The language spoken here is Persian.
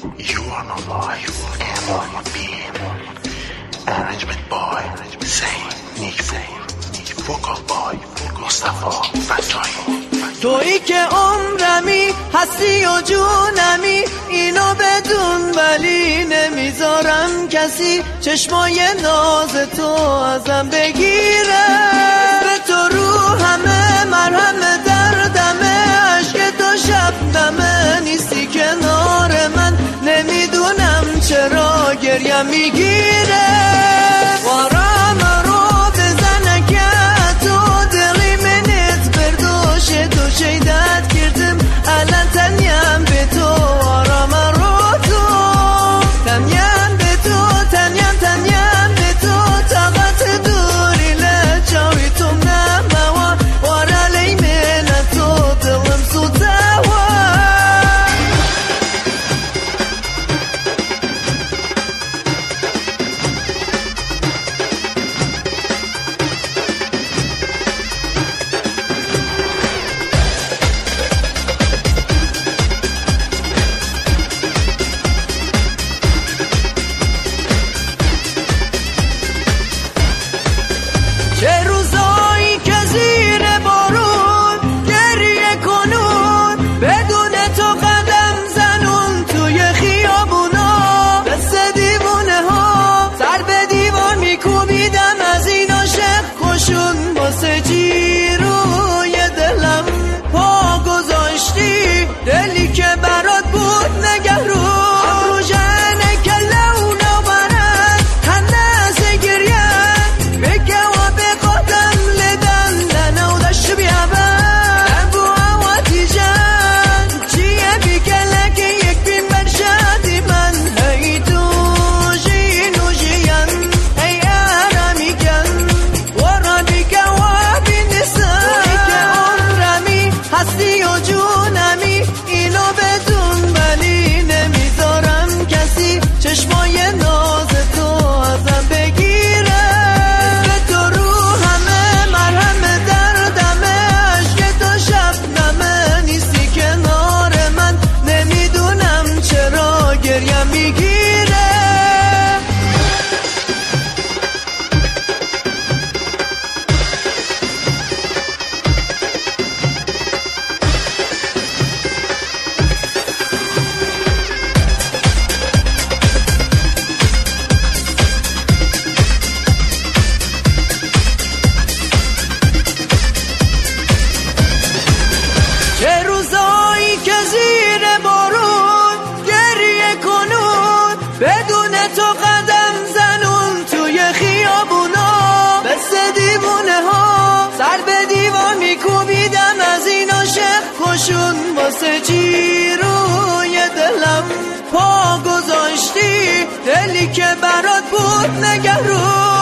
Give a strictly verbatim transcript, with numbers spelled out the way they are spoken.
You are not life, and all my being. Arrangement by Zain نیکپور، وکال بای مصطفی فتایی. تویی که عمرمی هستی و جونمی، اینو بدون ولی نمیذارم کسی چشمای ناز تو ازم بگیره. به تو رو همه مرهم دردمه، عشق تو شبنمه، نیستی کنار من، نمیدونم چرا گریم میگیره. وارم رو بزنه که تو دلی منت بردوشه، تو شیدت کردم الان تنیم به تو. وارم رو تو تنیم به تو، تنیم تنیم به تو، طاقت دوری لچاوی تو نموا، وارا لی من تو دلم سوتوا. چه روزایی که زیر بارون گریه کنون، بدون تو قدم زنون توی خیابونا، دست دیوونه ها سر به دیوار میکوبیدم از این عاشق کشون. واسه چی روی دلم پا گذاشتی، دلی که برات بود نگرون. چشمای ناز تو ازم بگیره. به تو رو همه مرهم دردمه، عشق تو شبنمه، نیستی کنار من، نمیدونم چرا گریم میگیره. چه روزایی که زیر بارون گریه کنون، بدون تو قدم زنون توی خیابونا، بس دیوونه ها سر به دیوار میکوبیدم از این عاشق کشون. واسه چی روی دلم پا گذاشتی، دلی که برات بود نگرون.